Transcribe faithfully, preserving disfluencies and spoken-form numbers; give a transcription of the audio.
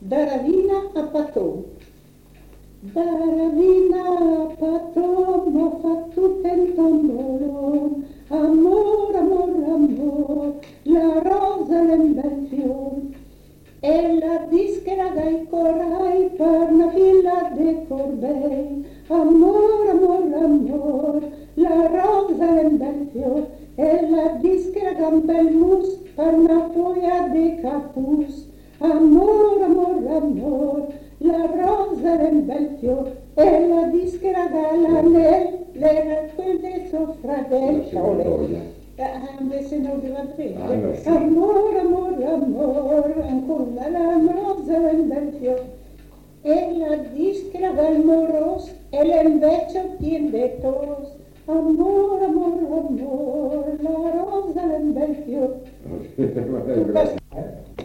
da Ravina a Patò. Da Ravina a Patò m'ho fatto il tombolone, amor, amor, amor, la rosa l'embel fior. E la dischera gai corai per una villa de Corbei, amor, amor, amor, la rosa l'embel fior. E la dischera gambel mus per una foglia de capus, amor, amor, amor, la rosa l'embel fior. E la dischera galanel, le raccolte sopra del sole. Invece non deve prendere. Amor, amor, amor, ancora la rosa l'embel fior. E la dischera del moros, e l'invece tiende toros. Amor, amor, amor, la rosa l'embel fior.